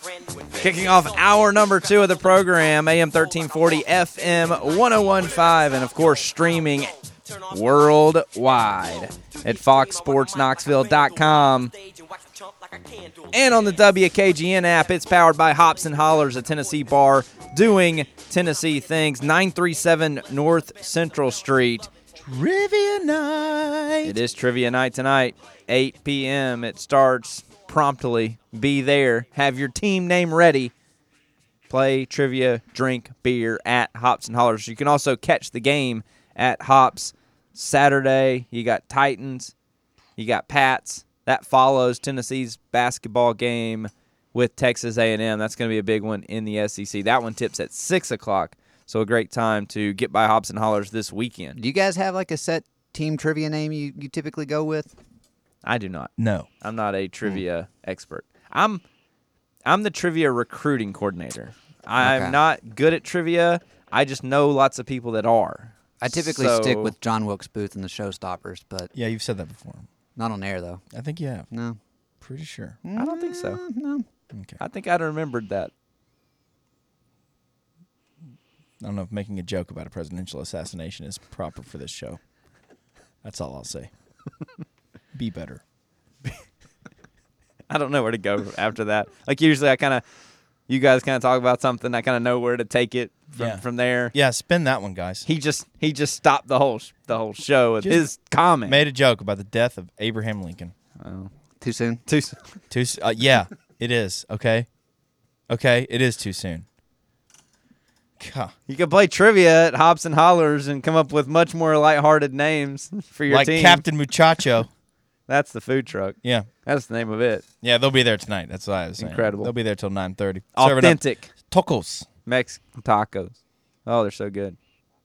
Kicking off hour number 2 of the program, AM 1340, FM 1015, and of course streaming worldwide at foxsportsknoxville.com. And on the WKGN app, it's powered by Hops and Hollers, a Tennessee bar doing Tennessee things. 937 North Central Street. Trivia night. It is trivia night tonight, 8 p.m. It starts promptly. Be there. Have your team name ready. Play trivia, drink beer at Hops and Hollers. You can also catch the game at Hops Saturday. You got Titans. You got Pats. That follows Tennessee's basketball game with Texas A&M. That's going to be a big one in the SEC. That one tips at 6 o'clock. So a great time to get by Hops and Hollers this weekend. Do you guys have like a set team trivia name you typically go with? I do not. No. I'm not a trivia expert. I'm the trivia recruiting coordinator. I'm not good at trivia. I just know lots of people that are. I typically stick with John Wilkes Booth and the Showstoppers, but Yeah, you've said that before. not on air though. I think you have. No. Pretty sure. I don't think so. No. Okay. I think I'd remembered that. I don't know if making a joke about a presidential assassination is proper for this show. That's all I'll say. Be better. I don't know where to go after that. Like usually you guys kind of talk about something. I kind of know where to take it from there. Yeah, spin that one, guys. He just stopped the whole show with his comment. Made a joke about the death of Abraham Lincoln. Oh. Too soon? Yeah, it is. Okay, it is too soon. God. You can play trivia at Hops and Hollers and come up with much more lighthearted names for your team. Like Captain Muchacho. That's the food truck. Yeah. That's the name of it. Yeah, they'll be there tonight. That's what I was saying. Incredible. They'll be there till 9:30. Authentic Tacos. Mexican tacos. Oh, they're so good.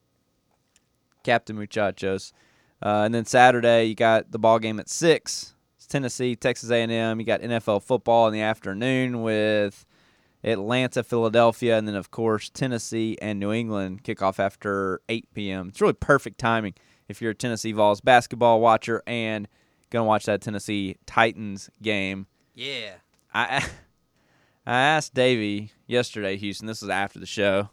Captain Muchachos. And then Saturday, you got the ball game at 6. It's Tennessee, Texas A&M. You got NFL football in the afternoon with Atlanta, Philadelphia, and then, of course, Tennessee and New England kick off after 8 p.m. It's really perfect timing if you're a Tennessee Vols basketball watcher and going to watch that Tennessee Titans game. Yeah. I asked Davey yesterday, Houston, this was after the show.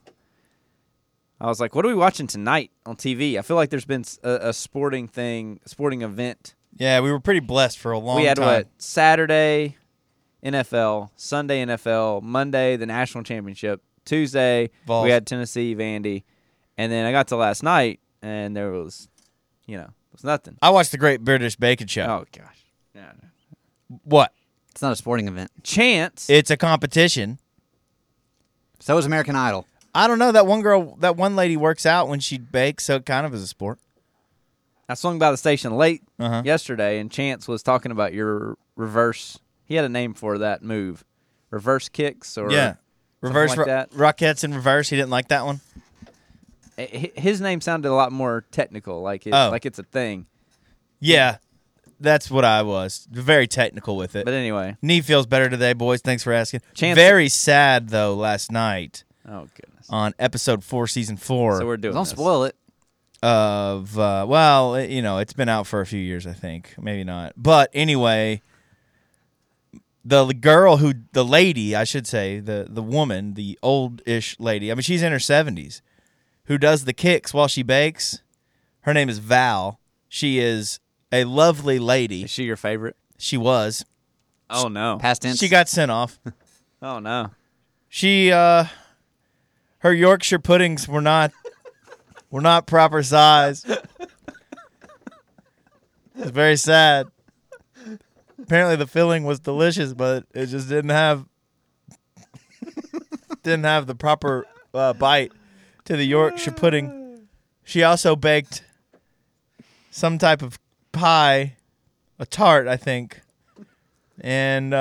I was like, what are we watching tonight on TV? I feel like there's been a sporting event. Yeah, we were pretty blessed for a long time. We had Saturday NFL, Sunday NFL, Monday the national championship, Tuesday Vols. we had Tennessee Vandy, and then I got to last night and there was, there was nothing. I watched the Great British Bacon Show. Oh gosh, yeah. What? It's not a sporting event. Chance. It's a competition. So is American Idol. I don't know. That one lady works out when she bakes, so it kind of is a sport. I swung by the station late yesterday, and Chance was talking about your reverse. He had a name for that move, reverse kicks or reverse like that. Rockettes in reverse. He didn't like that one. His name sounded a lot more technical, like it's a thing. Yeah, that's what I was. Very technical with it. But anyway, knee feels better today, boys. Thanks for asking. Chance, very sad though. Last night. Oh goodness. On episode 4, season 4. So we're doing. Don't spoil it. It's been out for a few years, I think. Maybe not. But anyway, the lady, I should say, the woman, the old-ish lady, I mean, she's in her 70s, who does the kicks while she bakes. Her name is Val. She is a lovely lady. Is she your favorite? She was. Oh, no. Past tense? She got sent off. Oh, no. She, her Yorkshire puddings were not proper size. It's very sad. Apparently the filling was delicious, but it just didn't have the proper bite to the Yorkshire pudding. She also baked some type of pie, a tart, I think. And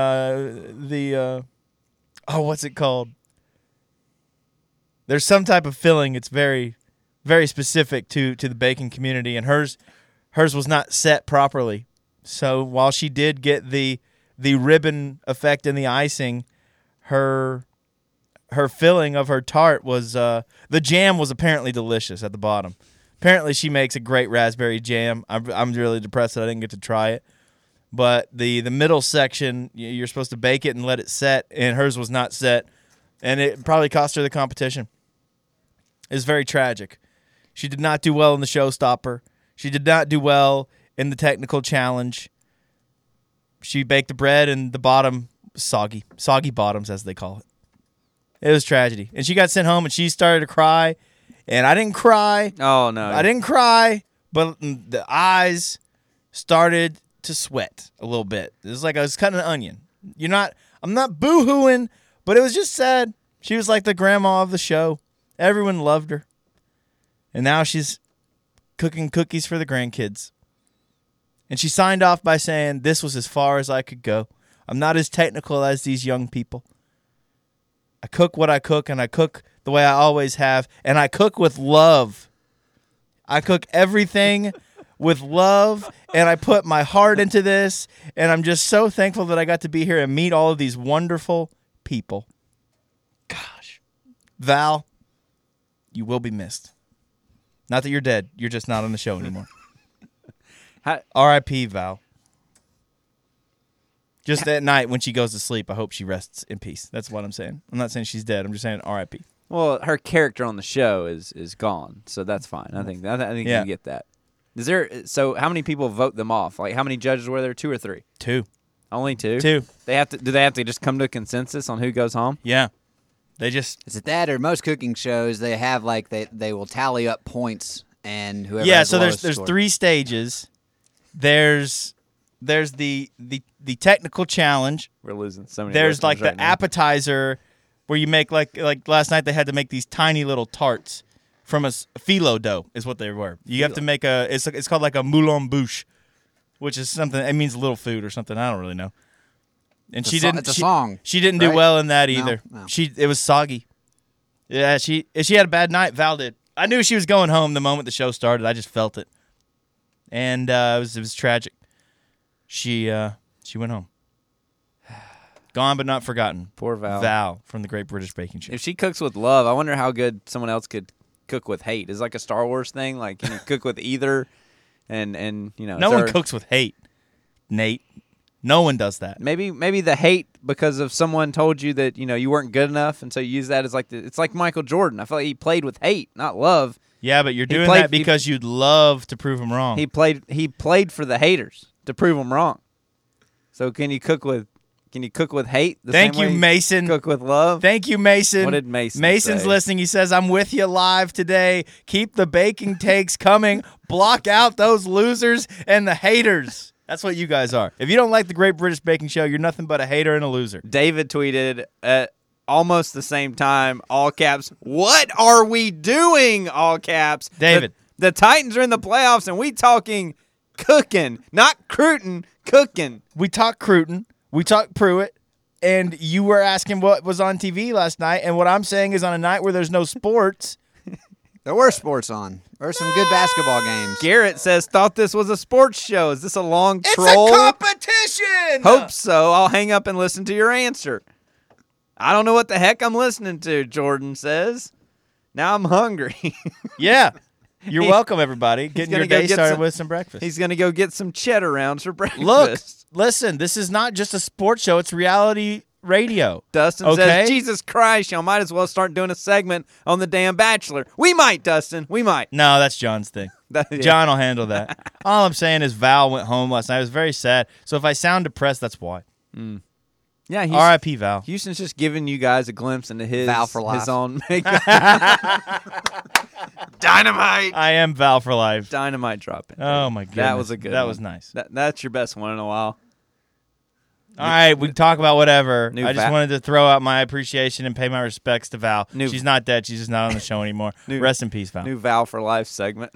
what's it called? There's some type of filling. It's very, very specific to the baking community, and hers was not set properly. So while she did get the ribbon effect and the icing, her filling of her tart was the jam was apparently delicious at the bottom. Apparently she makes a great raspberry jam. I'm really depressed that I didn't get to try it. But the middle section, you're supposed to bake it and let it set, and hers was not set, and it probably cost her the competition. It's very tragic. She did not do well in the showstopper. She did not do well in the technical challenge. She baked the bread and the bottom was soggy bottoms, as they call it. It was tragedy. And she got sent home, and she started to cry, and I didn't cry. Oh, no. I didn't cry, but the eyes started to sweat a little bit. It was like I was cutting an onion. I'm not boo-hooing, but it was just sad. She was like the grandma of the show. Everyone loved her. And now she's cooking cookies for the grandkids. And she signed off by saying, this was as far as I could go. I'm not as technical as these young people. I cook what I cook, and I cook the way I always have, and I cook with love. I cook everything with love, and I put my heart into this, and I'm just so thankful that I got to be here and meet all of these wonderful people. Gosh. Val, you will be missed. Not that you're dead. You're just not on the show anymore. R.I.P. Val. Just at night when she goes to sleep, I hope she rests in peace. That's what I'm saying. I'm not saying she's dead. I'm just saying R.I.P. Well, her character on the show is gone, so that's fine. I think Yeah. you get that. So how many people vote them off? Like, how many judges were there? 2 or 3? 2. Only 2? 2. Do they have to just come to a consensus on who goes home? Yeah. They just... Is it that, or most cooking shows they have like they will tally up points and whoever? Yeah, has the so lowest there's score. 3 stages. There's the technical challenge. We're losing so many. There's like listeners the right now. appetizer where you make like last night they had to make these tiny little tarts from a phyllo dough is what they were. You have to make it's called like a moulin bouche, which is something, it means little food or something, I don't really know. And It's a song, She didn't do right? well in that either. No. It was soggy. Yeah, she had a bad night. Val did. I knew she was going home the moment the show started. I just felt it. And it was tragic. She went home. Gone but not forgotten. Poor Val. Val from the Great British Baking Show. If she cooks with love, I wonder how good someone else could cook with hate. Is it like a Star Wars thing? Like, can you cook with either? And you know, No one cooks with hate, Nate. No one does that. Maybe the hate because of someone told you that you weren't good enough, and so you use that as like it's like Michael Jordan. I feel like he played with hate, not love. Yeah, but you're doing played- that because you'd love to prove him wrong. He played for the haters to prove them wrong. So can you cook with hate? The Thank same you, way Mason. Cook with love. Thank you, Mason. What did Mason Mason's say? listening. He says, I'm with you live today. Keep the baking takes coming. Block out those losers and the haters. That's what you guys are. If you don't like the Great British Baking Show, you're nothing but a hater and a loser. David tweeted at almost the same time, all caps, "What are we doing?" All caps. David. The Titans are in the playoffs, and we talking cooking, not Cruton, cooking. We talked Cruton. We talked Pruitt. And you were asking what was on TV last night. And what I'm saying is on a night where there's no sports. There were sports on. There were some good basketball games. Garrett says, thought this was a sports show. Is this a long It's troll? a competition. Hope so. I'll hang up and listen to your answer. I don't know what the heck I'm listening to, Jordan says. Now I'm hungry. Yeah. You're welcome, everybody. Getting your gonna go day get started some- with some breakfast. He's going to go get some cheddar rounds for breakfast. Look, listen, this is not just a sports show. It's reality radio. Dustin Okay. says, Jesus Christ, y'all might as well start doing a segment on the damn Bachelor. We might, Dustin. We might. No, that's John's thing. Yeah. John will handle that. All I'm saying is Val went home last night. I was very sad. So if I sound depressed, that's why. Yeah, R.I.P. Val. Houston's just giving you guys a glimpse into his, Val for life. his own makeup. Dynamite. I am Val for life. Dynamite dropping. Oh, my goodness. That was a good That one. was nice. That's your best one in a while. All right, we can talk about whatever. New I just Val- wanted to throw out my appreciation and pay my respects to Val. New- She's not dead. She's just not on the show anymore. New- Rest in peace, Val. New Val for Life segment.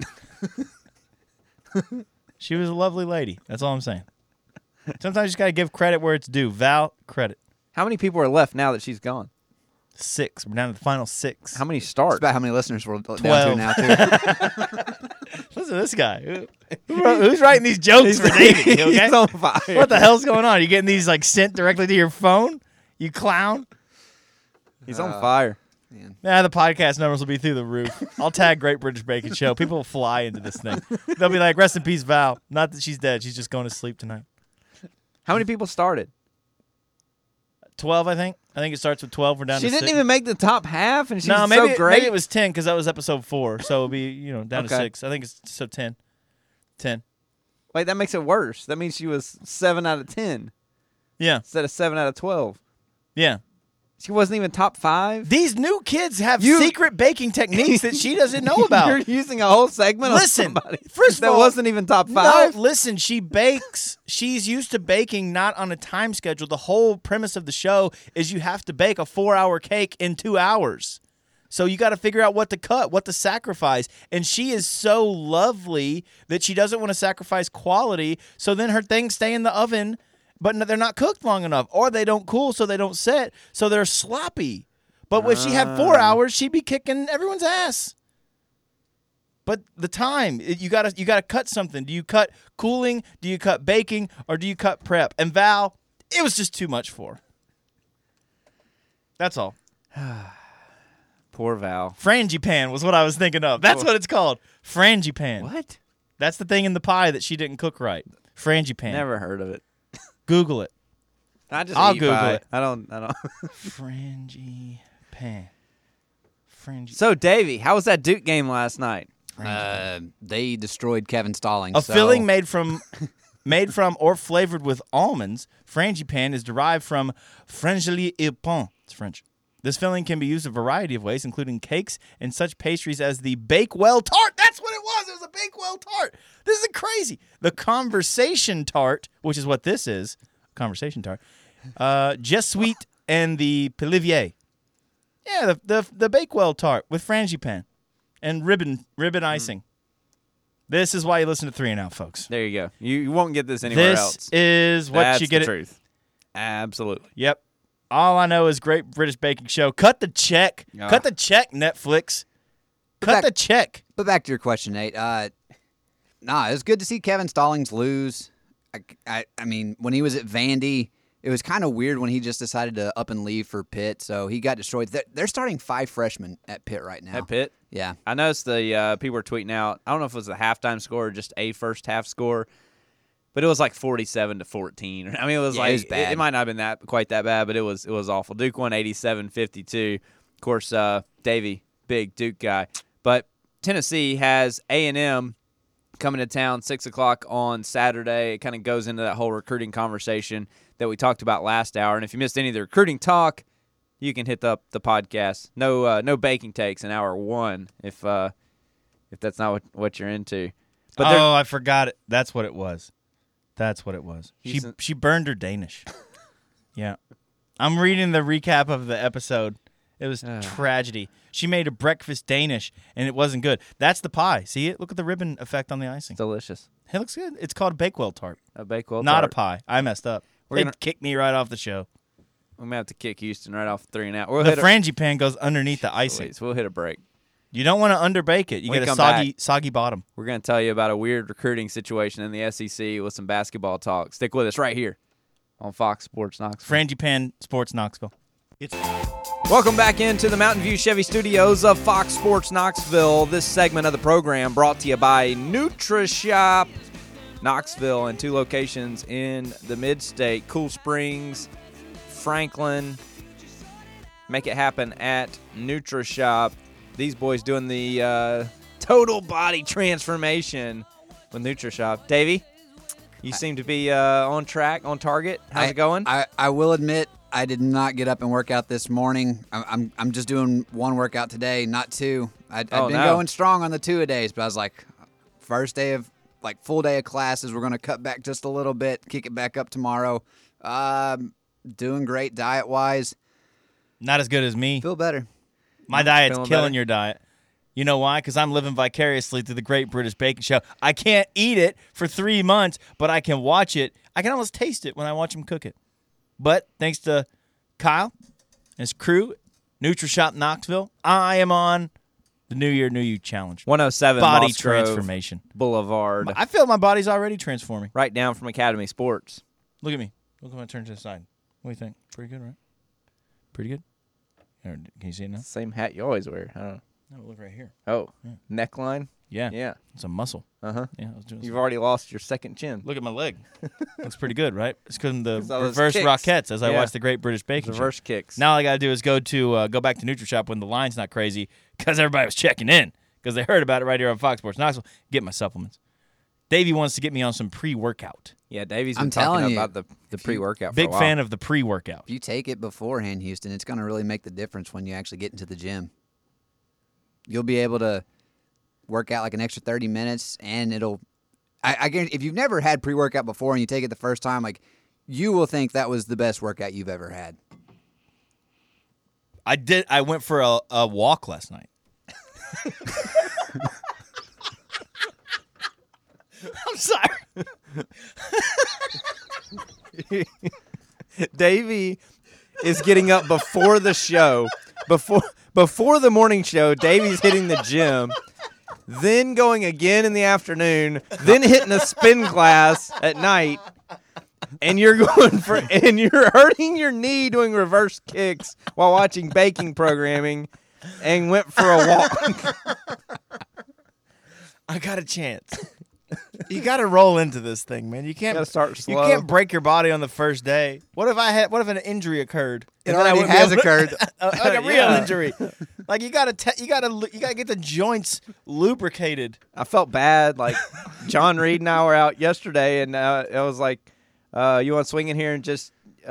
She was a lovely lady. That's all I'm saying. Sometimes you just got to give credit where it's due. Val, credit. How many people are left now that she's gone? 6. We're down to the final 6. How many That's start? about how many listeners we're down 12. to now, too. Listen to this guy. Who's writing these jokes for Davey? Okay? He's on fire. What the hell's going on? Are you getting these like sent directly to your phone? You clown. He's on fire. Man. Nah, the podcast numbers will be through the roof. I'll tag Great British Baking Show. People will fly into this thing. They'll be like, rest in peace, Val. Not that she's dead. She's just going to sleep tonight. How many people started? 12, I think. I think it starts with 12. We're down She to didn't 6. even make the top half, and she's No, maybe, so great. maybe it was 10 because that was episode 4. So it'll be, down to Okay. 6. I think it's so 10. 10. Wait, that makes it worse. That means she was 7 out of 10 Yeah. instead of 7 out of 12. Yeah. She wasn't even top 5. These new kids have You- secret baking techniques that she doesn't know about. You're using a whole segment on Listen, somebody first of that all- wasn't even top No, 5. listen, she bakes. She's used to baking not on a time schedule. The whole premise of the show is you have to bake a 4-hour cake in 2 hours. So you got to figure out what to cut, what to sacrifice. And she is so lovely that she doesn't want to sacrifice quality. So then her things stay in the oven, but they're not cooked long enough, or they don't cool, so they don't set. So they're sloppy. But if she had 4 hours, she'd be kicking everyone's ass. But the time, you gotta cut something. Do you cut cooling? Do you cut baking? Or do you cut prep? And Val, it was just too much for her. That's all. Poor Val. Frangipan was what I was thinking of. That's what it's called. Frangipan. What? That's the thing in the pie that she didn't cook right. Frangipan. Never heard of it. Google it. I'll eat Google pie. it. I don't. Frangipan. So, Davey, how was that Duke game last night? They destroyed Kevin Stallings. A filling made from or flavored with almonds, frangipan is derived from frangeli et pain. It's French. This filling can be used a variety of ways, including cakes and such pastries as the Bakewell tart. That's what it was. It was a Bakewell tart. This is crazy. The conversation tart, which is what this is, conversation tart. Jesuit and the Pilivier. Yeah, the Bakewell tart with frangipan and ribbon icing. This is why you listen to 3 and Out, folks. There you go. You won't get this anywhere This else. is what That's you get the it. truth. Absolutely. Yep. All I know is Great British Baking Show. Cut the check. Ah. Cut the check, Netflix. Cut the check. But back to your question, Nate. It was good to see Kevin Stallings lose. I mean, when he was at Vandy, it was kind of weird when he just decided to up and leave for Pitt, so he got destroyed. They're starting 5 freshmen at Pitt right now. At Pitt? Yeah. I noticed the people were tweeting out. I don't know if it was the halftime score or just a first half score, but it was like 47-14. I mean, it was Yeah, it was bad. It might not have been quite that bad, but it was awful. Duke won 87-52. Of course, Davey, big Duke guy. But Tennessee has A&M coming to town 6:00 on Saturday. It kind of goes into that whole recruiting conversation that we talked about last hour. And if you missed any of the recruiting talk, you can hit up the podcast. No baking takes in hour 1 if that's not what you're into. But I forgot it. That's what it was. She burned her Danish. Yeah. I'm reading the recap of the episode. It was tragedy. She made a breakfast Danish, and it wasn't good. That's the pie. See it? Look at the ribbon effect on the icing. delicious. It looks good. It's called Bakewell tart. A Bakewell Not tart. a pie. I messed up. We're They'd gonna- kick me right off the show. We may have to kick Houston right off 3 and out. We'll The hit frangipan goes underneath the icing. so we'll hit a break. You don't want to underbake it. You When get we a come soggy bottom. We're going to tell you about a weird recruiting situation in the SEC with some basketball talk. Stick with us right here on Fox Sports Knoxville. Frangipan Sports Knoxville. Welcome back into the Mountain View Chevy Studios of Fox Sports Knoxville. This segment of the program brought to you by NutriShop Knoxville and 2 locations in the Mid-State, Cool Springs, Franklin. Make it happen at NutriShop. These boys doing the total body transformation with NutriShop. Davey, you seem to be on track, on target. How's it going? I will admit I did not get up and work out this morning. I'm just doing 1 workout today, not 2. I've been going strong on the 2-a-days, but I was like, first day of full day of classes, we're going to cut back just a little bit, kick it back up tomorrow. Doing great diet wise. Not as good as me. Feel better. My diet's feeling killing better? your diet. You know why? Because I'm living vicariously through the Great British Baking Show. I can't eat it for 3 months, but I can watch it. I can almost taste it when I watch him cook it. But thanks to Kyle and his crew, NutriShop Knoxville, I am on the New Year, New You challenge. 107 Body Moss Grove transformation. Boulevard, I feel my body's already transforming. right down from Academy Sports. Look at me. Look at my turn to the side. What do you think? Pretty good, right? Pretty good? Or, can you see it now? Same hat you always wear. I don't know. No, look right here. Oh, neckline. Yeah. Yeah. It's a muscle. Uh-huh. Yeah, I was doing You've already lost your second chin. Look at my leg. Looks pretty good, right? It's because of the 'Cause all those reverse kicks. Rockettes as I Yeah. watch the Great British Baking Show. Reverse kicks. Now all I got to do is go back to NutriShop when the line's not crazy because everybody was checking in because they heard about it right here on Fox Sports Knoxville. Get my supplements. Davey wants to get me on some pre-workout. Yeah, Davey's been I'm talking telling you, about the pre-workout for Big a while. fan of the pre-workout. If you take it beforehand, Houston, it's going to really make the difference when you actually get into the gym. You'll be able to work out like an extra 30 minutes, and it'll – I guarantee if you've never had pre-workout before and you take it the first time, like you will think that was the best workout you've ever had. I went for a walk last night. I'm sorry. Davey is getting up before the show. Before the morning show, Davey's hitting the gym, then going again in the afternoon, then hitting a spin class at night, and you're hurting your knee doing reverse kicks while watching baking programming and went for a walk. I got a chance. You got to roll into this thing, man. You can't Gotta start You slow. can't break your body on the first day. What if an injury occurred? It And then I already wouldn't be has able to- occurred. like a real Yeah. injury. Like you got to get the joints lubricated. I felt bad. Like John Reed and I were out yesterday, and I was like, "You want to swing in here and just,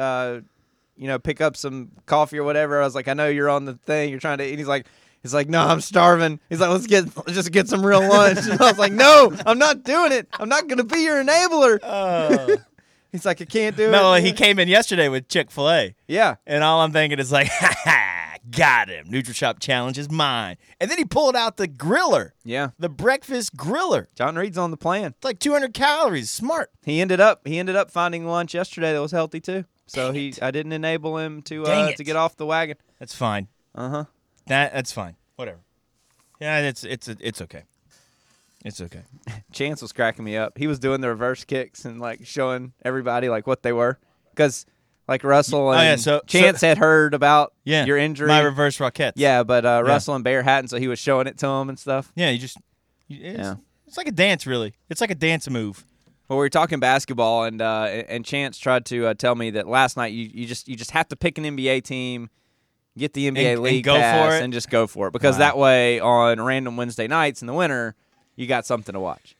pick up some coffee or whatever?" I was like, "I know you're on the thing. You're trying to." And he's like, "No, I'm starving." He's like, "Let's just get some real lunch." And I was like, "No, I'm not doing it. I'm not gonna be your enabler." He's like, "I can't do No, it." he came in yesterday with Chick-fil-A. Yeah. And all I'm thinking is like, ha ha, got him. NutriShop challenge is mine. And then he pulled out the griller, Yeah. the breakfast griller. John Reed's on the plan. It's like 200 calories. Smart. He ended up finding lunch yesterday that was healthy too. So I didn't enable him Dang it. to get off the wagon. That's fine. Uh-huh. That's fine. Whatever. Yeah, it's okay. It's okay. Chance was cracking me up. He was doing the reverse kicks and like showing everybody like what they were, because like Russell and Chance had heard about your injury. My reverse Rockettes. Yeah, but Russell and Bear hadn't, so he was showing it to him and stuff. Yeah, it's like a dance, really. It's like a dance move. Well, we were talking basketball, and Chance tried to tell me that last night you just have to pick an NBA team, get the NBA League and go pass, for it? and just go for it, because that way on random Wednesday nights in the winter you got something to watch.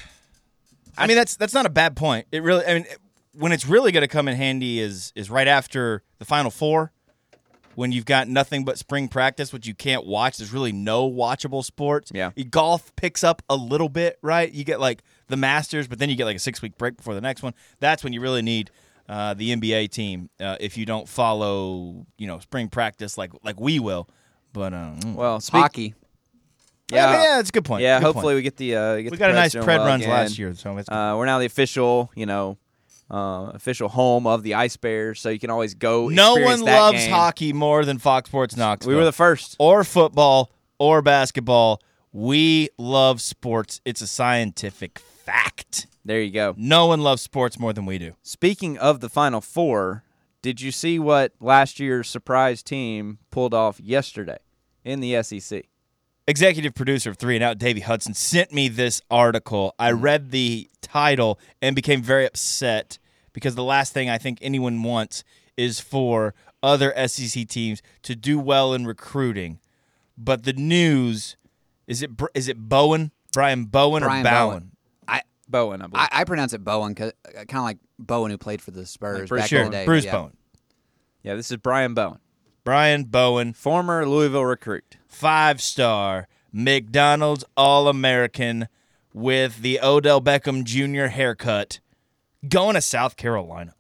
I mean, that's not a bad point. It really, I mean, when it's really going to come in handy is right after the Final Four, when you've got nothing but spring practice, which you can't watch. There's really no watchable sports. Yeah. Golf picks up a little bit, right? You get like the Masters, but then you get like a 6-week break before the next one. That's when you really need the NBA team if you don't follow, spring practice like we will. But Well, Hockey. Yeah, that's a good point. Yeah, Good hopefully point. we get the We got a nice doing pred well runs again. last year, so it's We're now the official, official home of the Ice Bears, so you can always go. no experience one that loves game. hockey more than Fox Sports Knoxville. We were the first. Or football or basketball. We love sports. It's a scientific fact. There you go. No one loves sports more than we do. Speaking of the Final Four, did you see what last year's surprise team pulled off yesterday in the SEC? Executive producer of 3 and Out, Davey Hudson, sent me this article. I read the title and became very upset because the last thing I think anyone wants is for other SEC teams to do well in recruiting. But the news, is it Bowen? Brian Bowen Brian or Bowen? Bowen, I believe. I pronounce it Bowen, kind of like Bowen who played for the Spurs back Sure, in the day. Bruce yeah. Bowen. Yeah, this is Brian Bowen, Brian Bowen, former Louisville recruit. 5-star McDonald's All-American with the Odell Beckham Jr. haircut, going to South Carolina.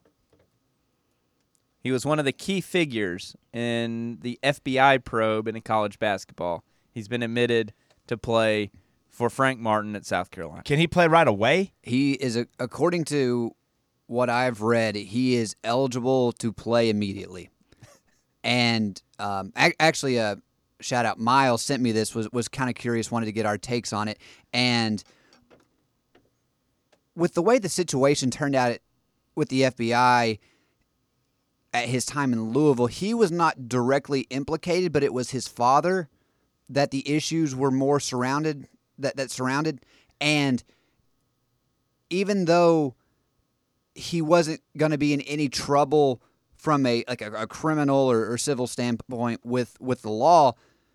He was one of the key figures in the FBI probe in college basketball. He's been admitted to play for Frank Martin at South Carolina. Can he play right away? He is, according to what I've read, he is eligible to play immediately. And actually, shout out, Miles sent me this, was kind of curious, wanted to get our takes on it. And with the way the situation turned out with the FBI at his time in Louisville, he was not directly implicated, but it was his father that the issues were more surrounded that surrounded. And even though he wasn't going to be in any trouble from a criminal or civil standpoint with the law,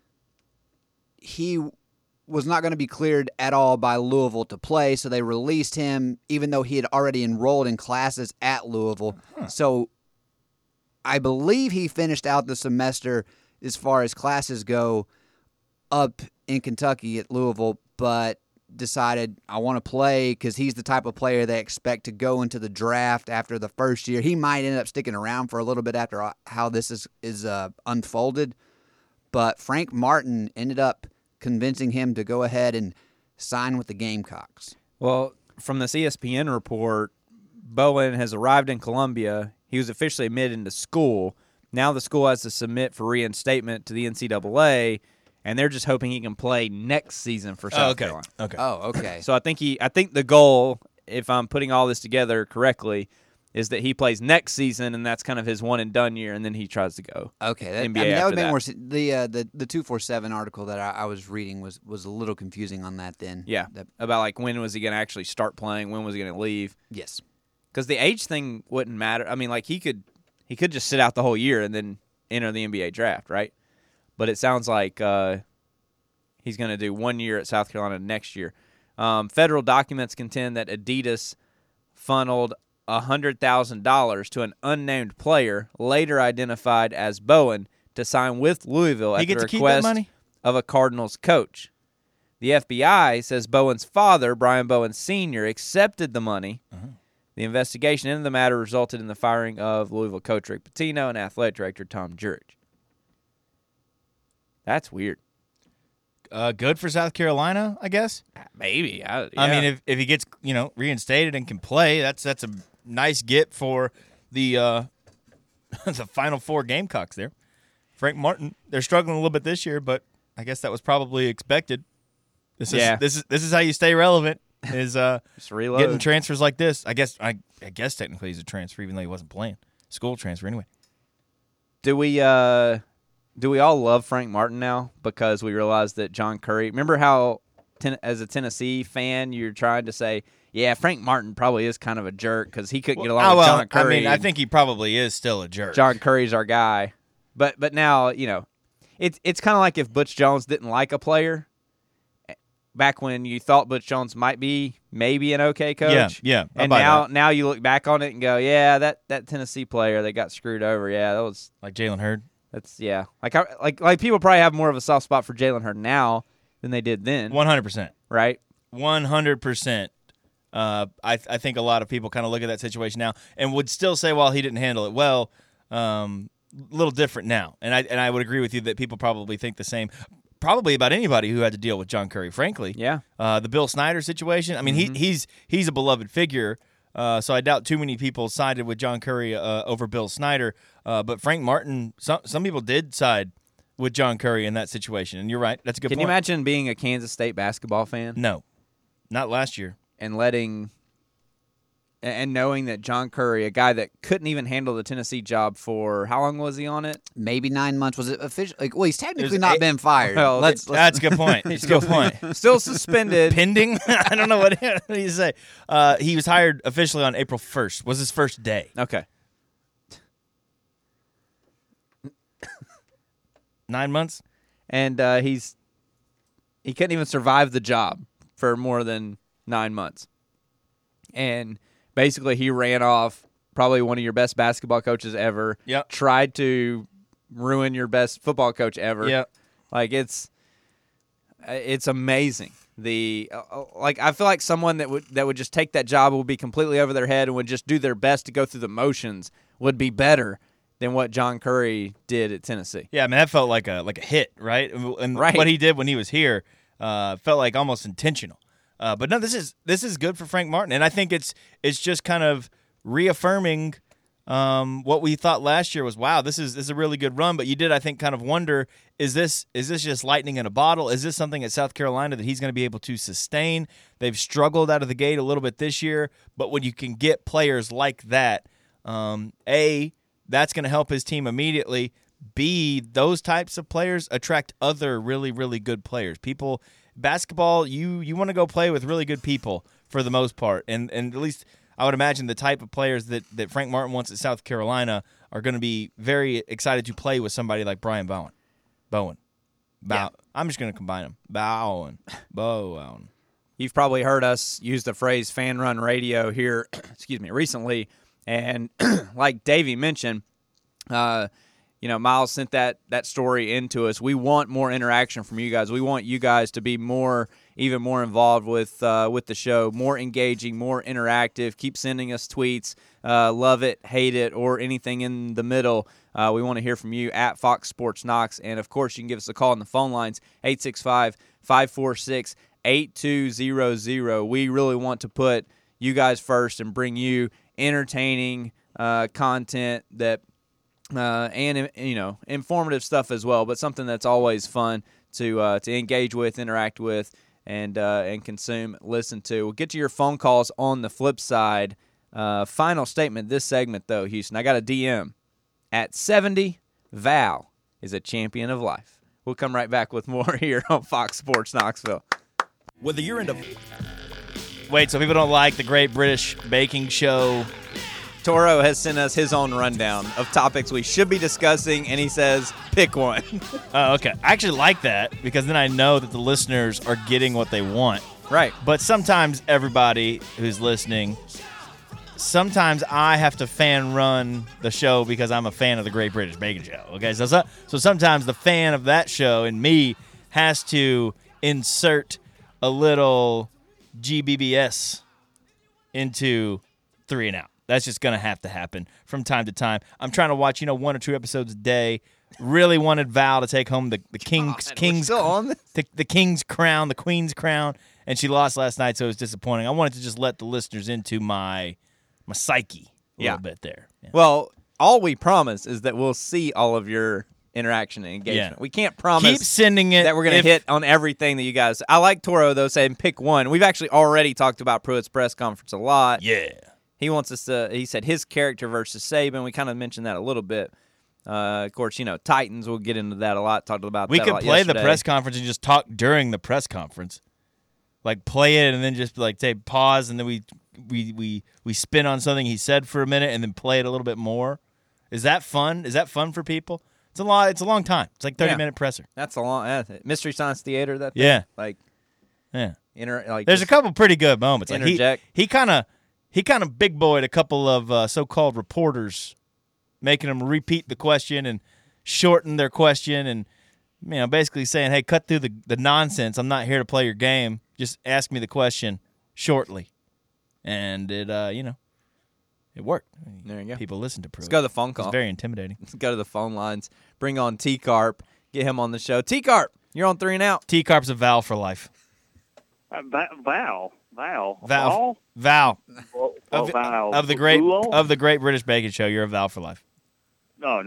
he was not going to be cleared at all by Louisville to play, so they released him even though he had already enrolled in classes at Louisville. So I believe he finished out the semester as far as classes go up in Kentucky at Louisville, but decided I want to play because he's the type of player they expect to go into the draft after the first year. He might end up sticking around for a little bit after how this is unfolded, but Frank Martin ended up convincing him to go ahead and sign with the Gamecocks. Well, from this ESPN report, Bowen has arrived in Columbia. He was officially admitted into school. Now the school has to submit for reinstatement to the NCAA, and they're just hoping he can play next season for South Carolina. Okay. Oh, okay. So I think the goal, if I'm putting all this together correctly, is that he plays next season, and that's kind of his one and done year, and then he tries to go. Okay, NBA that would make after more sense. The 247 article that I was reading was a little confusing on that. Then About like when was he going to actually start playing, when was he going to leave? Yes, because the age thing wouldn't matter. I mean, like he could just sit out the whole year and then enter the NBA draft, right? But it sounds like he's going to do 1 year at South Carolina next year. Federal documents contend that Adidas funneled $100,000 to an unnamed player, later identified as Bowen, to sign with Louisville at the request of a Cardinals coach. The FBI says Bowen's father, Brian Bowen Sr., accepted the money. The investigation into the matter resulted in the firing of Louisville coach Rick Pitino and athletic director Tom Jurich. That's weird. Good for South Carolina, I guess. Maybe. Yeah. I mean, if he gets reinstated and can play, that's a nice get for the the Final Four Gamecocks there. Frank Martin, they're struggling a little bit this year, but I guess that was probably expected. This is how you stay relevant. Is just reload. Getting transfers like this. I guess technically he's a transfer, even though he wasn't playing. School transfer anyway. Do we all love Frank Martin now because we realize that John Curry? Remember how, as a Tennessee fan, you're trying to say, yeah, Frank Martin probably is kind of a jerk because he couldn't get along with John Curry. I mean, I think he probably is still a jerk. John Curry's our guy. But now, it's kind of like if Butch Jones didn't like a player back when you thought Butch Jones might be maybe an okay coach. Yeah. And now you look back on it and go, yeah, that Tennessee player that got screwed over, yeah, that was like Jalen Hurd. That's like people probably have more of a soft spot for Jalen Hurd now than they did then. 100%. Right? 100%. I think a lot of people kind of look at that situation now and would still say, well, he didn't handle it well. A little different now, and I would agree with you that people probably think the same. Probably about anybody who had to deal with John Curry, frankly. Yeah. The Bill Snyder situation. I mean, he's a beloved figure. So I doubt too many people sided with John Curry over Bill Snyder. But Frank Martin, some people did side with John Curry in that situation. And you're right. That's a good point. Can you imagine being a Kansas State basketball fan? No. Not last year. And knowing that John Curry, a guy that couldn't even handle the Tennessee job for, how long was he on it? Maybe 9 months. Was it official? He's technically not been fired. Well, that's a good point. That's a good point. Still suspended. Pending? I don't know what do you say. He was hired officially on April 1st. Was his first day. Okay. 9 months? And he couldn't even survive the job for more than 9 months. And basically, he ran off probably one of your best basketball coaches ever. Yep. Tried to ruin your best football coach ever. Yep. Like it's amazing. I feel like someone that would just take that job would be completely over their head and would just do their best to go through the motions would be better than what John Curry did at Tennessee. Yeah, I mean that felt like a hit, right? And right. What he did when he was here felt like almost intentional. But no, this is good for Frank Martin, and I think it's just kind of reaffirming what we thought last year was, wow, this is a really good run. But you did, I think, kind of wonder, is this just lightning in a bottle? Is this something at South Carolina that he's going to be able to sustain? They've struggled out of the gate a little bit this year, but when you can get players like that, that's going to help his team immediately. B, those types of players attract other really, really good players. People, basketball, you want to go play with really good people for the most part. And at least I would imagine the type of players that Frank Martin wants at South Carolina are going to be very excited to play with somebody like Brian Bowen. Yeah. I'm just going to combine them. Bowen. You've probably heard us use the phrase fan run radio here, recently. And like Davey mentioned, Miles sent that story into us. We want more interaction from you guys. We want you guys to be even more involved with the show, more engaging, more interactive. Keep sending us tweets. Love it, hate it, or anything in the middle. We want to hear from you at Fox Sports Knox. And, of course, you can give us a call on the phone lines, 865-546-8200. We really want to put you guys first and bring you entertaining content that and informative stuff as well, but something that's always fun to engage with, interact with, and consume, listen to. We'll get to your phone calls on the flip side. Final statement this segment, though, Houston. I got a DM. At 70, Val is a champion of life. We'll come right back with more here on Fox Sports Knoxville. Whether you're into... Wait, so people don't like the Great British Baking Show? Toro has sent us his own rundown of topics we should be discussing, and he says, pick one. Oh, okay. I actually like that because then I know that the listeners are getting what they want. Right. But sometimes everybody who's listening, sometimes I have to fan run the show because I'm a fan of the Great British Baking Show. Okay, so sometimes the fan of that show and me has to insert a little GBBS into 3 and Out. That's just going to have to happen from time to time. I'm trying to watch, 1 or 2 episodes a day. Really wanted Val to take home the king's crown, the queen's crown, and she lost last night, so it was disappointing. I wanted to just let the listeners into my psyche a little bit there. Yeah. Well, all we promise is that we'll see all of your interaction and engagement. Yeah. We can't promise Keep sending it that we're going to hit on everything that you guys. I like Toro, though, saying pick one. We've actually already talked about Pruitt's press conference a lot. Yeah. He wants us to, he said his character versus Saban. We kind of mentioned that a little bit. Of course, Titans, we'll get into that a lot. Talked about we that could a lot play yesterday. the press conference and just talk during the press conference. Like play it and then just like say pause and then we spin on something he said for a minute and then play it a little bit more. Is that fun? Is that fun for people? It's a long time. It's like 30-minute presser. That's a long Mystery Science Theater. That thing? Yeah. There's There's a couple pretty good moments. Like interject. He kind of big boyed a couple of so-called reporters, making them repeat the question and shorten their question and basically saying, hey, cut through the nonsense. I'm not here to play your game. Just ask me the question shortly. And it it worked. There you go. People listen to Pruitt. Let's go to the phone call. It's very intimidating. Let's go to the phone lines. Bring on T-Carp. Get him on the show. T-Carp, you're on 3 and Out. T-Carp's a Val for life. Val. Val. Val. Of the great British Baking Show, you're a Val for life. No,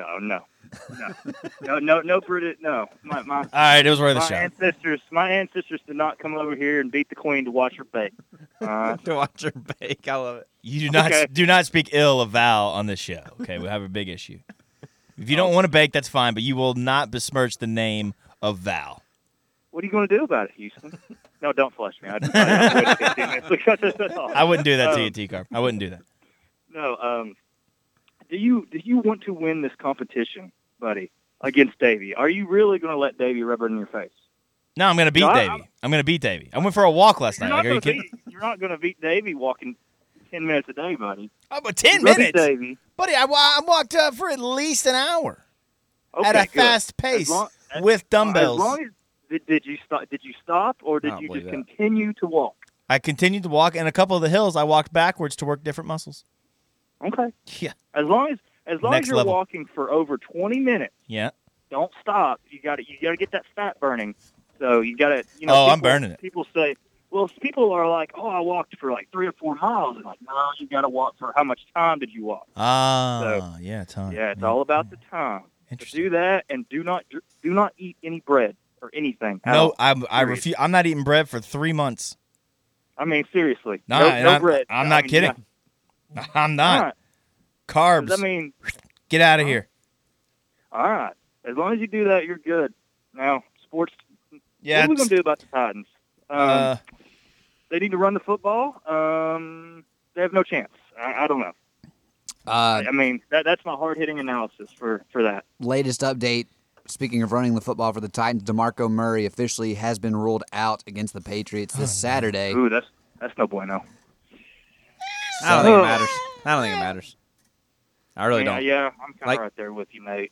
British. No. My all right, it was worth a shot. My ancestors did not come over here and beat the queen to watch her bake. To watch her bake, I love it. You do not speak ill of Val on this show. Okay, we have a big issue. If you don't want to bake, that's fine, but you will not besmirch the name of Val. What are you going to do about it, Houston? No, don't flush me. I wouldn't do that to you, T-Carp. I wouldn't do that. No. Do you want to win this competition, buddy, against Davey? Are you really going to let Davey rub it in your face? No, I'm going to beat Davey. I'm going to beat Davey. I went for a walk last night. Are you kidding? You're not going to beat Davey walking 10 minutes a day, buddy. Oh, but 10 minutes? Davey. Buddy, I walked for at least an hour at a fast pace with dumbbells. As long as did you stop, or did you just continue to walk? I continued to walk, and a couple of the hills I walked backwards to work different muscles. Okay. Yeah. As long as you're walking for over 20 minutes. Yeah. Don't stop. You got to get that fat burning. So you got to I'm burning it. People say, well, people are like, "Oh, I walked for like 3 or 4 miles." And like, no, you got to walk for how much time did you walk? Time. Yeah, it's all about the time. Interesting. So do that, and do not eat any bread or anything. No, I refuse. I'm not eating bread for 3 months. I mean, seriously. No bread. I'm not kidding. I'm not. Carbs. I mean, get out of here. All right. As long as you do that, you're good. Now, sports. Yeah. What are we gonna do about the Titans? They need to run the football. They have no chance. I don't know. I mean, that's my hard-hitting analysis for that. Latest update, speaking of running the football for the Titans, DeMarco Murray officially has been ruled out against the Patriots this Saturday. Ooh, that's no bueno. I don't think it matters. I don't think it matters. I really don't. Yeah, I'm kind of right there with you, mate.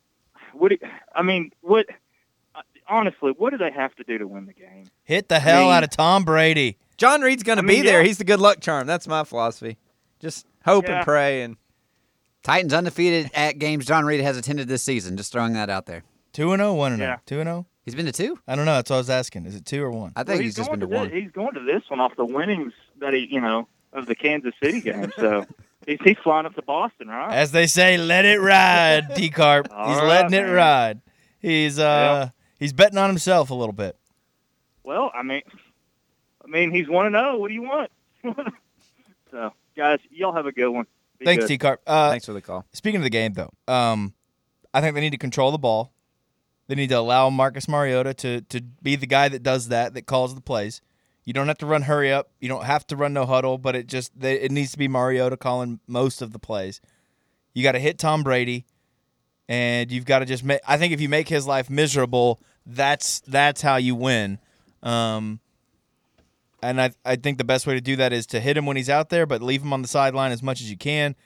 Honestly, what do they have to do to win the game? Hit the hell out of Tom Brady. John Reed's going to be there. He's the good luck charm. That's my philosophy. Just hope and pray. And Titans undefeated at games John Reed has attended this season. Just throwing that out there. 2-0, 1-0. 2-0? He's been to 2? I don't know. That's what I was asking. Is it 2 or 1? I think he's just been to 1. He's going to this one off the winnings that of the Kansas City game. So he's flying up to Boston, right? As they say, let it ride, D-Carp. He's letting it ride. He's betting on himself a little bit. Well, I mean, he's 1-0. What do you want? So, guys, y'all have a good one. Thanks, T-Carp. Thanks for the call. Speaking of the game, though, I think they need to control the ball. They need to allow Marcus Mariota to be the guy that does that calls the plays. You don't have to run hurry up. You don't have to run no huddle, but it needs to be Mariota calling most of the plays. You got to hit Tom Brady, and you've got to just make – I think if you make his life miserable, that's how you win. And I think the best way to do that is to hit him when he's out there, but leave him on the sideline as much as you can.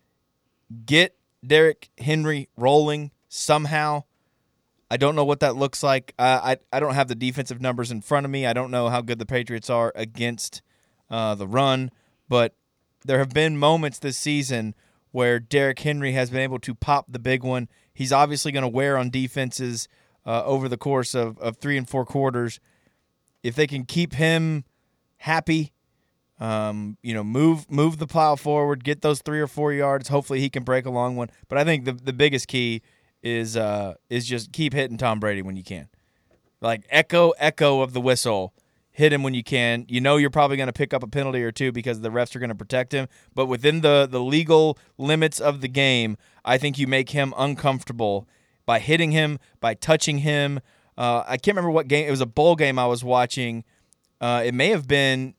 Get Derrick Henry rolling somehow. I don't know what that looks like. I don't have the defensive numbers in front of me. I don't know how good the Patriots are against the run, but there have been moments this season where Derrick Henry has been able to pop the big one. He's obviously going to wear on defenses over the course of 3 and 4 quarters. If they can keep him happy, move the pile forward, get those 3 or 4 yards. Hopefully he can break a long one. But I think the biggest key is just keep hitting Tom Brady when you can. Like echo of the whistle. Hit him when you can. You know you're probably going to pick up a penalty or two because the refs are going to protect him. But within the legal limits of the game, I think you make him uncomfortable by hitting him, by touching him. I can't remember what game. It was a bowl game I was watching. It may have been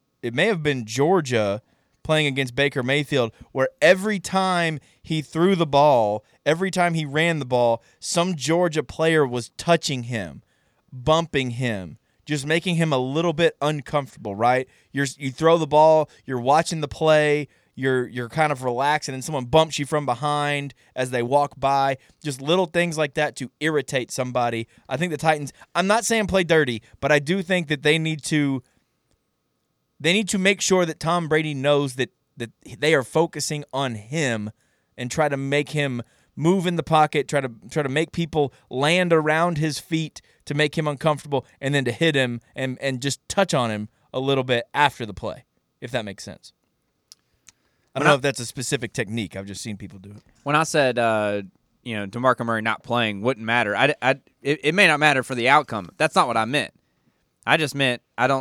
Georgia playing against Baker Mayfield, where every time he threw the ball, every time he ran the ball, some Georgia player was touching him, bumping him, just making him a little bit uncomfortable, right? You throw the ball, you're watching the play, you're kind of relaxing, and someone bumps you from behind as they walk by. Just little things like that to irritate somebody. I think the Titans, I'm not saying play dirty, but I do think that they need to make sure that Tom Brady knows that they are focusing on him and try to make him move in the pocket, try to make people land around his feet to make him uncomfortable, and then to hit him and just touch on him a little bit after the play, if that makes sense. I don't know if that's a specific technique. I've just seen people do it. When I said, DeMarco Murray not playing wouldn't matter, it may not matter for the outcome. That's not what I meant. I just meant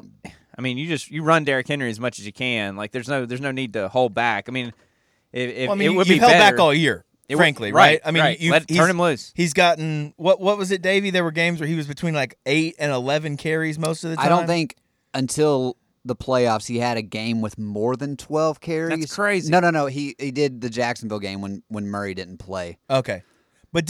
you run Derrick Henry as much as you can. Like there's no need to hold back. I mean, it would be held better. back all year. Frankly, right? I mean, turn him loose. He's gotten what was it, Davey? There were games where he was between like 8 and 11 carries most of the time. I don't think until the playoffs he had a game with more than 12 carries. That's crazy. No. He did the Jacksonville game when Murray didn't play. Okay, but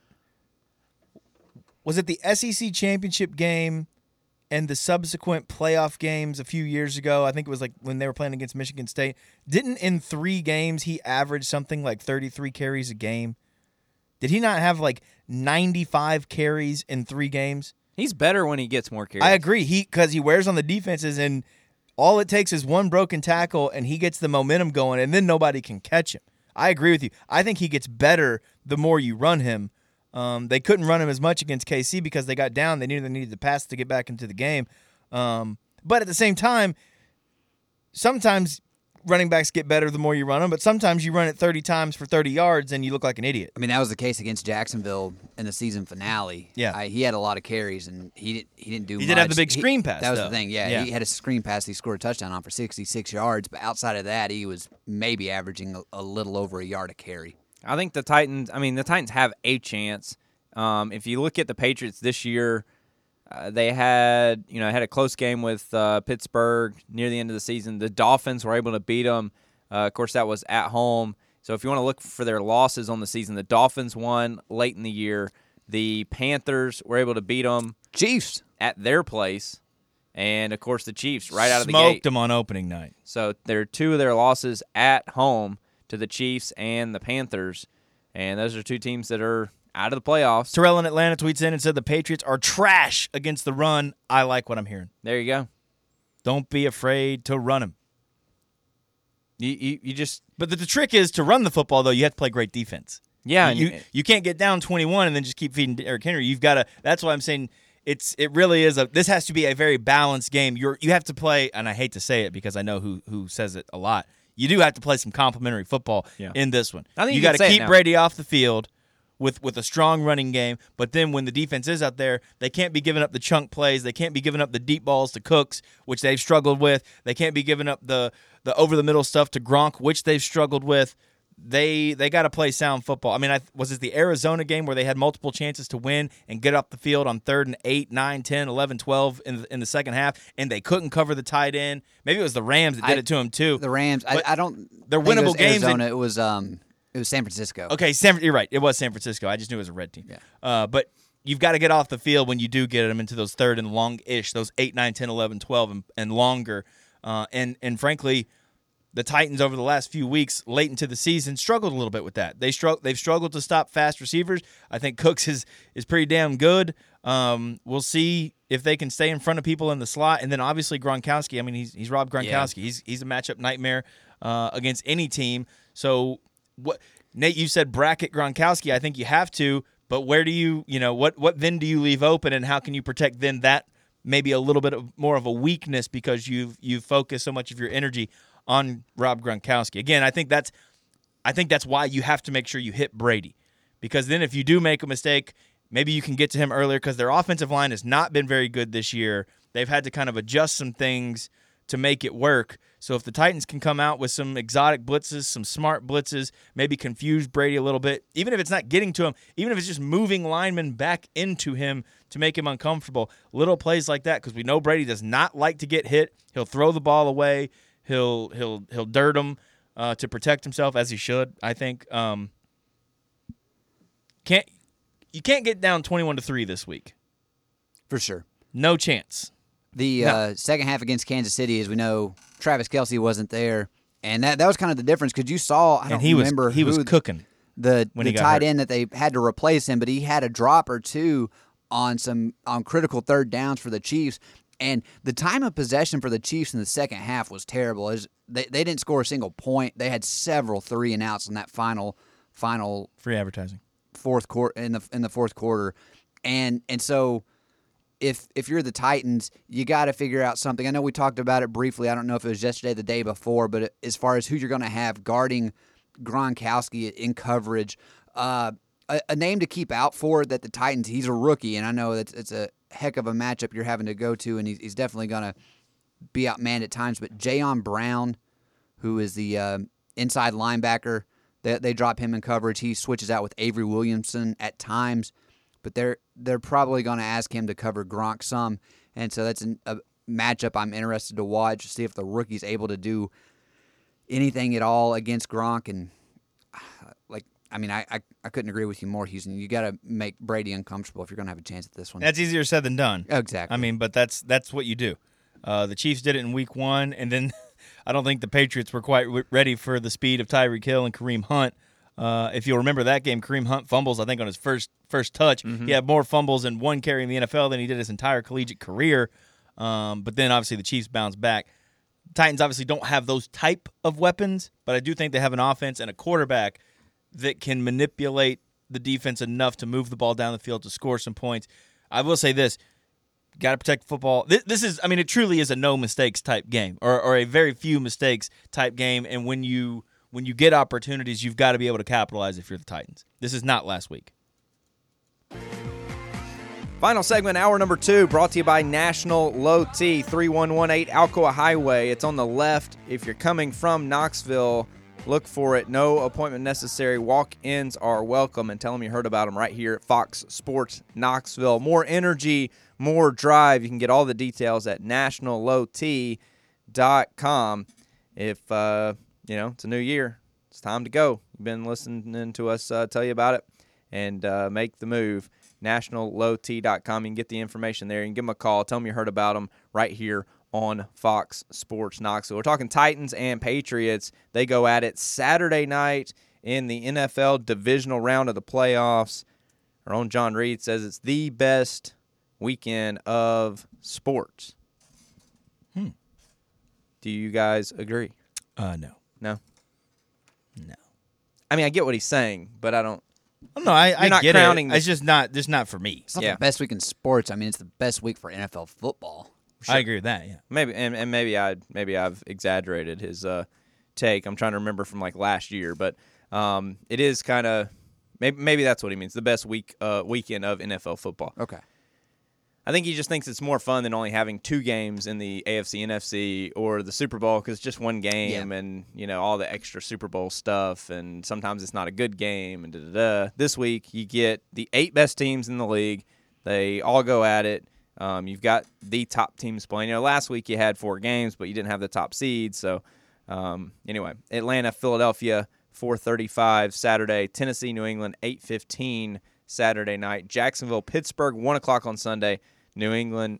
was it the SEC championship game and the subsequent playoff games a few years ago? I think it was like when they were playing against Michigan State. Didn't in 3 games he average something like 33 carries a game? Did he not have like 95 carries in 3 games? He's better when he gets more carries. I agree. Because he wears on the defenses, and all it takes is one broken tackle, and he gets the momentum going, and then nobody can catch him. I agree with you. I think he gets better the more you run him. They couldn't run him as much against KC because they got down. They needed the pass to get back into the game. But at the same time, sometimes running backs get better the more you run them, but sometimes you run it 30 times for 30 yards and you look like an idiot. I mean, that was the case against Jacksonville in the season finale. Yeah. He had a lot of carries, and he didn't do much. He did have the big screen pass, That was though. the thing, yeah. He had a screen pass he scored a touchdown on for 66 yards, but outside of that, he was maybe averaging a little over a yard a carry. I think the Titans have a chance If you look at the Patriots this year, they had a close game with Pittsburgh near the end of the season. The Dolphins were able to beat them. Of course, that was at home. So if you want to look for their losses on the season, the Dolphins won late in the year. The Panthers were able to beat them. Chiefs at their place. And, of course, the Chiefs right out of the gate. Smoked them on opening night. So there are 2 of their losses at home to the Chiefs and the Panthers. And those are 2 teams that are out of the playoffs. Terrell in Atlanta tweets in and said the Patriots are trash against the run. I like what I'm hearing. There you go. Don't be afraid to run them. You just. But the trick is to run the football, though, you have to play great defense. Yeah. You can't get down 21 and then just keep feeding Derrick Henry. You've got to. That's why I'm saying it really is this has to be a very balanced game. You have to play, and I hate to say it because I know who says it a lot. You do have to play some complimentary football in this one. I think you got to keep Brady off the field with a strong running game, but then when the defense is out there, they can't be giving up the chunk plays. They can't be giving up the deep balls to Cooks, which they've struggled with. They can't be giving up the over-the-middle stuff to Gronk, which they've struggled with. They got to play sound football. I mean, was it the Arizona game where they had multiple chances to win and get up the field on 3rd and 8, 9, 10, 11, 12 in the second half, and they couldn't cover the tight end? Maybe it was the Rams that did it to them too. The Rams, I don't. They're winnable games. Arizona, it was San Francisco. Okay, you're right. It was San Francisco. I just knew it was a red team. Yeah. But you've got to get off the field when you do get them into those 3rd and long-ish, those 8, 9, 10, 11, 12 and longer. And frankly, the Titans over the last few weeks, late into the season, struggled a little bit with that. They've struggled to stop fast receivers. I think Cooks is pretty damn good. We'll see if they can stay in front of people in the slot. And then obviously Gronkowski. I mean, he's Rob Gronkowski. Yeah. He's a matchup nightmare against any team. So Nate, you said bracket Gronkowski. I think you have to. But where do you what then do you leave open, and how can you protect then that maybe a little bit more of a weakness because you've focused so much of your energy on Rob Gronkowski. Again, I think that's why you have to make sure you hit Brady, because then if you do make a mistake, maybe you can get to him earlier, because their offensive line has not been very good this year. They've had to kind of adjust some things to make it work. So if the Titans can come out with some exotic blitzes, some smart blitzes, maybe confuse Brady a little bit, even if it's not getting to him, even if it's just moving linemen back into him to make him uncomfortable, little plays like that, because we know Brady does not like to get hit. He'll throw the ball away. He'll dirt him to protect himself, as he should, I think. You can't get down 21-3 this week. For sure. No chance. The second half against Kansas City, as we know, Travis Kelce wasn't there, and that was kind of the difference, because you saw, he was cooking the tight end that they had to replace him, but he had a drop or two on critical third downs for the Chiefs. And the time of possession for the Chiefs in the second half was terrible. They didn't score a single point. They had several 3-and-outs in that final free advertising fourth quarter in the fourth quarter, and so if you're the Titans, you got to figure out something. I know we talked about it briefly. I don't know if it was yesterday, the day before, but as far as who you're going to have guarding Gronkowski in coverage, a name to keep out for that the Titans. He's a rookie, and I know it's a heck of a matchup you're having to go to, and he's definitely going to be outmanned at times. But Jayon Brown, who is the inside linebacker, they drop him in coverage. He switches out with Avery Williamson at times, but they're probably going to ask him to cover Gronk some, and so that's a matchup I'm interested to watch, see if the rookie's able to do anything at all against Gronk. And I couldn't agree with you more, Houston. You got to make Brady uncomfortable if you're going to have a chance at this one. That's easier said than done. Exactly. I mean, but that's what you do. The Chiefs did it in Week 1, and then I don't think the Patriots were quite ready for the speed of Tyreek Hill and Kareem Hunt. If you'll remember that game, Kareem Hunt fumbles, I think, on his first touch. Mm-hmm. He had more fumbles in one carry in the NFL than he did his entire collegiate career. But then, obviously, the Chiefs bounced back. Titans obviously don't have those type of weapons, but I do think they have an offense and a quarterback that can manipulate the defense enough to move the ball down the field to score some points. I will say this. Got to protect football. This is, it truly is a no mistakes type game, or a very few mistakes type game. And when you get opportunities, you've got to be able to capitalize if you're the Titans. This is not last week. Final segment, hour number 2, brought to you by National Low T, 3118 Alcoa Highway. It's on the left if you're coming from Knoxville Look for it. No appointment necessary. Walk-ins are welcome, and tell them you heard about them right here at Fox Sports Knoxville. More energy, more drive. You can get all the details at nationallowt.com. If, it's a new year, it's time to go. You've been listening to us tell you about it, and make the move. nationallowt.com. You can get the information there. You can give them a call. Tell them you heard about them right here on Fox Sports Knoxville. We're talking Titans and Patriots. They go at it Saturday night in the NFL divisional round of the playoffs. Our own John Reed says it's the best weekend of sports. Do you guys agree? No. No? No. I mean, I get what he's saying, but I don't. Oh, no, I not get crowning it. It's just not for me. It's not the best week in sports. I mean, it's the best week for NFL football. Sure. I agree with that. Yeah, maybe maybe I've exaggerated his take. I'm trying to remember from like last year, but it is kind of maybe that's what he means. The best weekend of NFL football. Okay. I think he just thinks it's more fun than only having two games in the AFC, NFC, or the Super Bowl because it's just one game and all the extra Super Bowl stuff, and sometimes it's not a good game and da-da-da. This week you get the 8 best teams in the league. They all go at it. You've got the top teams playing. Last week you had 4 games, but you didn't have the top seeds. So, anyway, Atlanta, Philadelphia, 4:35 Saturday. Tennessee, New England, 8:15 Saturday night. Jacksonville, Pittsburgh, 1 o'clock on Sunday. New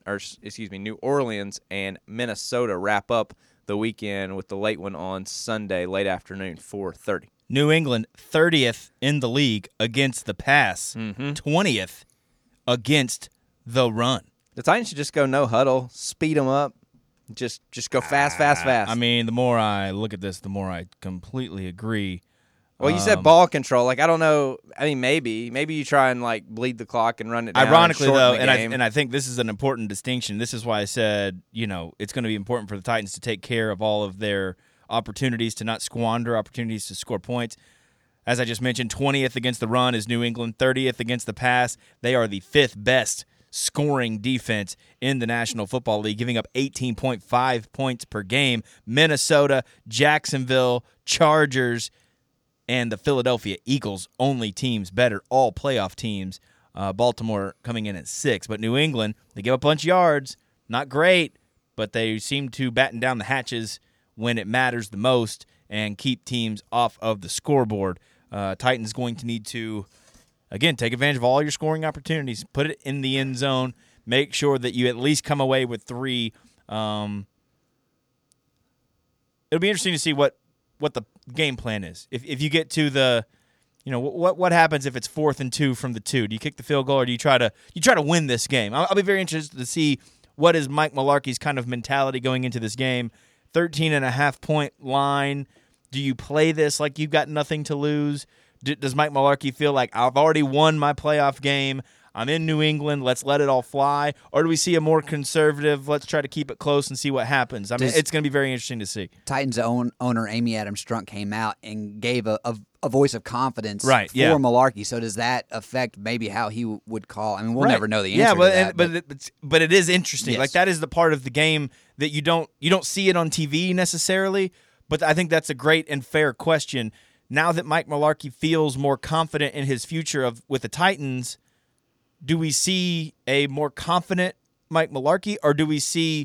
Orleans and Minnesota wrap up the weekend with the late one on Sunday, late afternoon, 4:30. New England, 30th in the league against the pass, 20th against the run. The Titans should just go no huddle, speed them up, just go fast. I mean, the more I look at this, the more I completely agree. Well, you said ball control. Like, I don't know. I mean, maybe you try and like bleed the clock and run it down. Ironically, and though, and I think this is an important distinction. This is why I said it's going to be important for the Titans to take care of all of their opportunities, to not squander opportunities to score points. As I just mentioned, 20th against the run is New England, 30th against the pass. They are the 5th best scoring defense in the National Football League, giving up 18.5 points per game. Minnesota, Jacksonville, Chargers, and the Philadelphia Eagles, only teams better, all playoff teams. Baltimore coming in at 6. But New England, they give up a bunch of yards. Not great, but they seem to batten down the hatches when it matters the most and keep teams off of the scoreboard. Titans going to need to, again, take advantage of all your scoring opportunities. Put it in the end zone. Make sure that you at least come away with 3. It'll be interesting to see what the game plan is. If you get to the, what happens if it's 4th and 2 from the 2? Do you kick the field goal or do you try to win this game? I'll be very interested to see what is Mike Mularkey's kind of mentality going into this game. 13.5-point line. Do you play this like you've got nothing to lose? Does Mike Mularkey feel like I've already won my playoff game? I'm in New England. Let's let it all fly. Or do we see a more conservative, let's try to keep it close and see what happens? I mean, it's going to be very interesting to see. Titans' owner, Amy Adams Strunk, came out and gave a voice of confidence for Mularkey. So does that affect maybe how he would call? I mean, we'll never know the answer to that. But it is interesting. Yes. Like, that is the part of the game that you don't see it on TV necessarily, but I think that's a great and fair question. Now that Mike Mularkey feels more confident in his future with the Titans, do we see a more confident Mike Mularkey, or do we see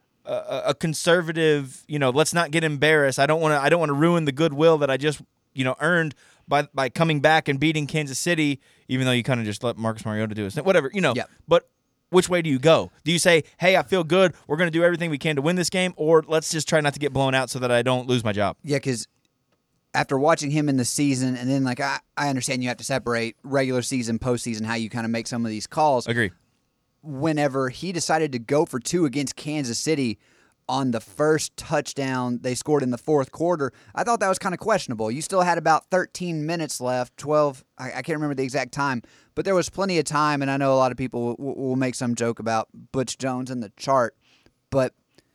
a conservative? Let's not get embarrassed. I don't want to ruin the goodwill that I just earned by coming back and beating Kansas City, even though you kind of just let Marcus Mariota do it. Whatever, Yep. But which way do you go? Do you say, hey, I feel good, we're going to do everything we can to win this game, or let's just try not to get blown out so that I don't lose my job? Yeah, because after watching him in the season, and then I understand you have to separate regular season, postseason, how you kind of make some of these calls. Agree. Whenever he decided to go for 2 against Kansas City on the first touchdown they scored in the 4th quarter, I thought that was kind of questionable. You still had about 13 minutes left, 12, I can't remember the exact time, but there was plenty of time, and I know a lot of people will make some joke about Butch Jones and the chart, but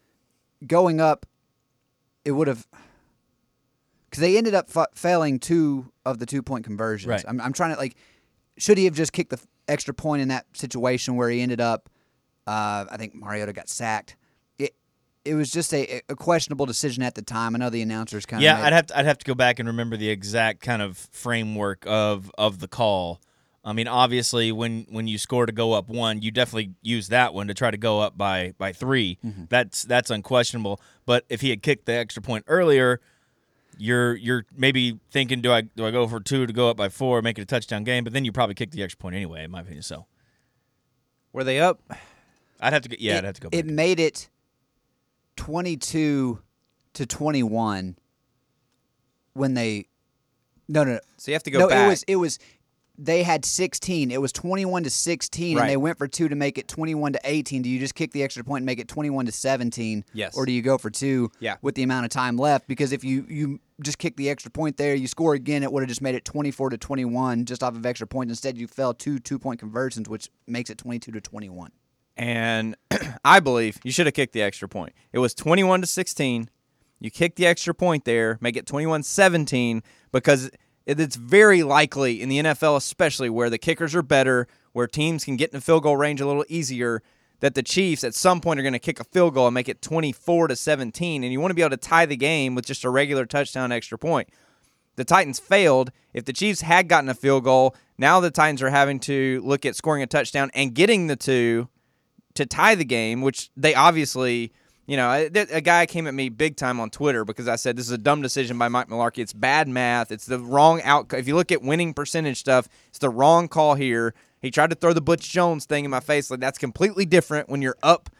going up, it would have... Because they ended up failing 2 of the 2-point conversions. Right. I'm trying to, should he have just kicked the extra point in that situation where he ended up, I think Mariota got sacked. it was just a questionable decision at the time. I know the announcers kind of I'd have to go back and remember the exact kind of framework of the call. I mean, obviously, when you score to go up 1, you definitely use that one to try to go up by 3. Mm-hmm. That's unquestionable. But if he had kicked the extra point earlier, you're maybe thinking, do I go for 2 to go up by 4, make it a touchdown game? But then you probably kick the extra point anyway, in my opinion. So, were they up? I'd have to go back. It made it 22-21 when they. No. So you have to go back. It was. They had 16. It was 21-16, right. And they went for 2 to make it 21-18. Do you just kick the extra point and make it 21-17? Yes. Or do you go for 2 with the amount of time left? Because if you just kick the extra point there, you score again, it would have just made it 24-21 just off of extra points. Instead, you fell 2 2-point conversions, which makes it 22-21. And I believe you should have kicked the extra point. It was 21-16. You kick the extra point there, make it 21-17, because it's very likely in the NFL, especially where the kickers are better, where teams can get in the field goal range a little easier, that the Chiefs at some point are going to kick a field goal and make it 24-17, and you want to be able to tie the game with just a regular touchdown extra point. The Titans failed. If the Chiefs had gotten a field goal, now the Titans are having to look at scoring a touchdown and getting the 2 to tie the game, which they obviously, a guy came at me big time on Twitter because I said this is a dumb decision by Mike Mularkey. It's bad math. It's the wrong outcome. If you look at winning percentage stuff, it's the wrong call here. He tried to throw the Butch Jones thing in my face. Like, that's completely different when you're up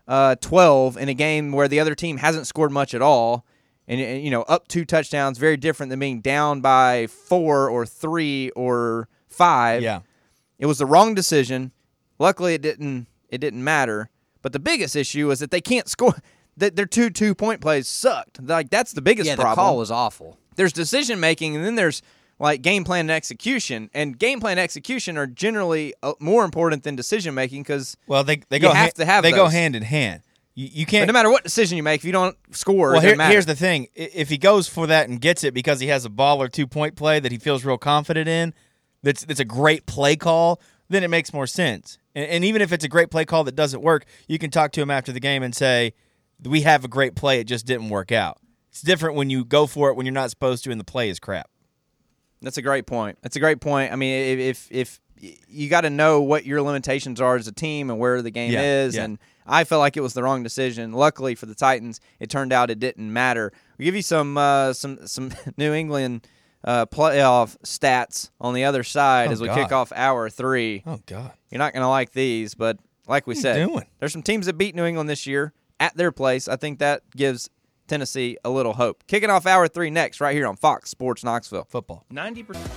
12 in a game where the other team hasn't scored much at all. And up 2 touchdowns, very different than being down by 4 or 3 or 5. Yeah. It was the wrong decision. Luckily, it didn't matter. But the biggest issue is that they can't score. Their 2 2-point plays sucked. Like, that's the biggest problem. Yeah, the call was awful. There's decision making, and then there's like game plan and execution. And game plan and execution are generally more important than decision making because they go hand in hand. You can't. But no matter what decision you make, if you don't score, well, it doesn't matter. Here's the thing: if he goes for that and gets it because he has a baller 2-point play that he feels real confident in, that's a great play call, then it makes more sense. And even if it's a great play call that doesn't work, you can talk to him after the game and say, we have a great play, it just didn't work out. It's different when you go for it when you're not supposed to and the play is crap. That's a great point. I mean, if you got to know what your limitations are as a team and where the game is, and I felt like it was the wrong decision. Luckily for the Titans, it turned out it didn't matter. We'll give you some New England playoff stats on the other side as we kick off hour 3. Oh, God. You're not going to like these, but like we said, there's some teams that beat New England this year at their place. I think that gives Tennessee a little hope. Kicking off hour 3 next right here on Fox Sports Knoxville. Football. 90%.